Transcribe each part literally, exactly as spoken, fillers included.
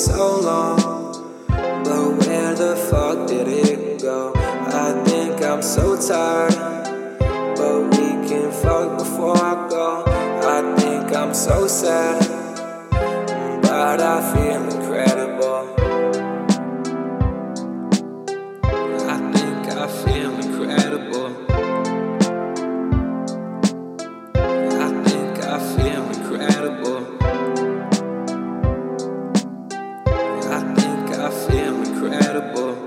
so long, but where the fuck did it go? I think I'm so tired, but we can fuck before I go. I think I'm so sad, but I feel incredible. I think I feel incredible. I think I feel incredible. I think I feel incredible.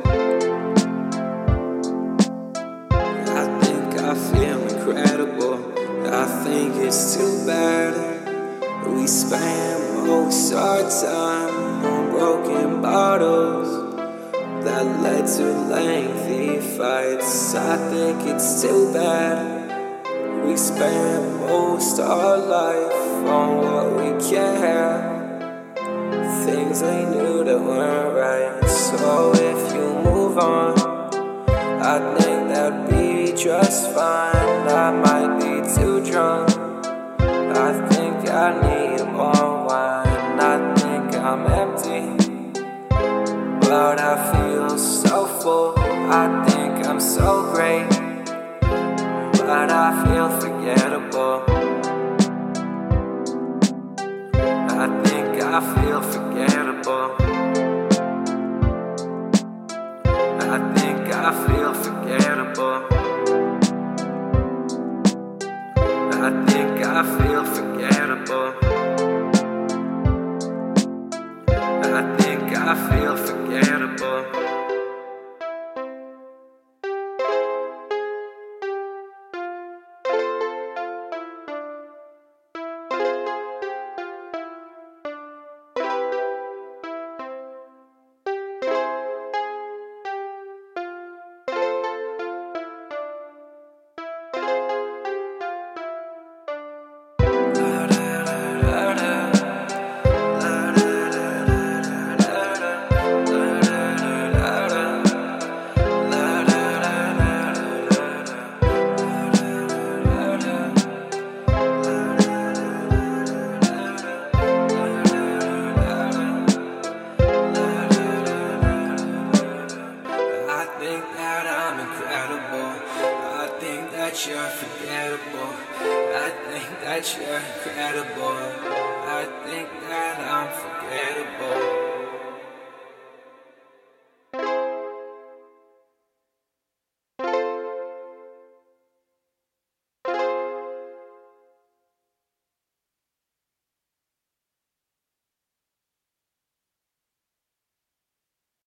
I think I feel incredible. I think it's too bad we spend most our time on broken bottles that led to lengthy fights. I think it's too bad we spend most our life on what we can't have, things we knew that weren't right. So if you move on, I think that'd be just fine. I might be too drunk, I think I need more wine. I think I'm empty, but I feel so full. I think I'm so great, but I feel forgettable. I think I feel forgettable. I think I feel forgettable. I think I feel forgettable. I think I feel forgettable. You're forgettable. I think that you're incredible. I think that I'm forgettable.